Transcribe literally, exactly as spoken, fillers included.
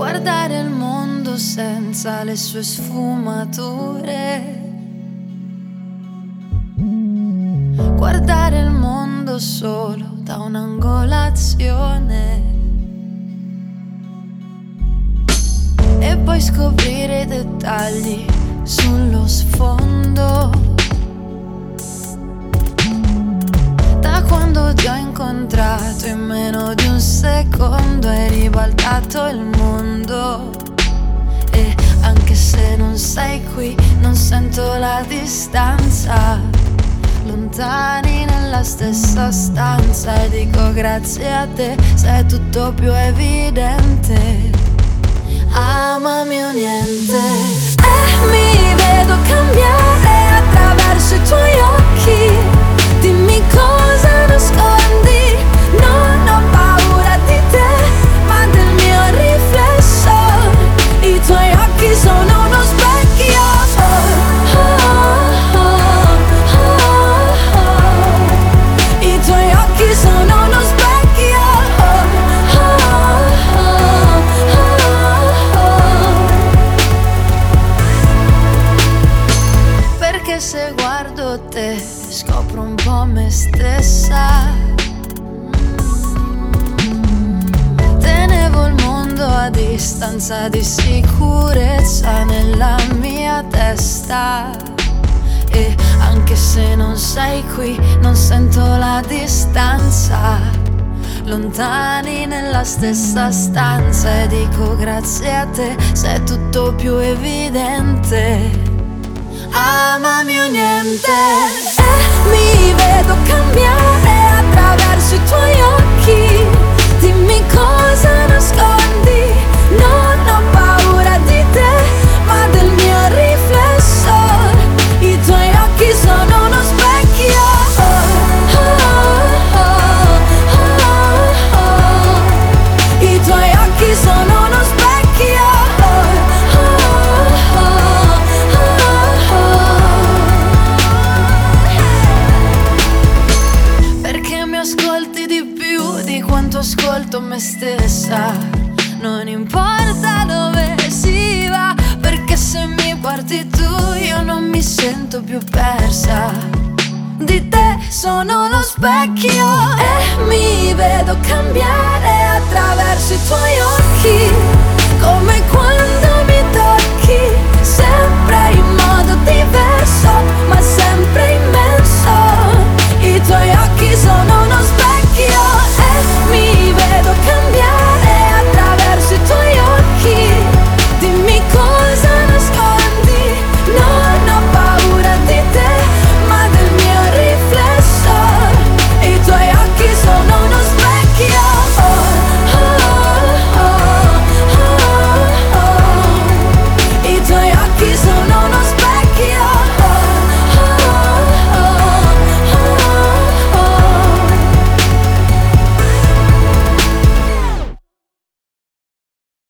Guardare il mondo senza le sue sfumature. Guardare il mondo solo da un'angolazione. E poi scoprire i dettagli sullo sfondo. Da quando ti ho incontrato in meno di un secondo hai ribaltato il mondo. E anche se non sei qui non sento la distanza. Lontani nella stessa stanza e dico grazie a te se è tutto più evidente. Amami o niente. E mi vedo cambiare attraverso i tuoi occhi. Dimmi cosa nascondi. Non ho paura di te, ma del mio riflesso. I tuoi occhi sono uno specchio. Oh, oh, oh, oh, oh. I tuoi occhi sono uno specchio. Oh, oh, oh, oh. Perché se guardo te scopro un po' me stessa. Tenevo il mondo a distanza di sicurezza nella mia testa. E anche se non sei qui non sento la distanza. Lontani nella stessa stanza e dico grazie a te se è tutto più evidente. Amami o niente. E mi vedo cambiare attraverso i tuoi occhi. Dimmi cosa nascondi. Non ho paura di te, ma del mio riflesso. I tuoi occhi sono uno specchio. Oh, oh, oh, oh, oh. I tuoi occhi sono uno specchio. Oh, oh, oh, oh. Perché mi ascolti di più di quanto ascolto me stessa. Non importa dove si va, perché se mi porti tu io non mi sento più persa. Di te sono lo specchio e mi vedo cambiare attraverso i tuoi occhi. Come quando mi tocchi, sempre in modo diverso, ma sempre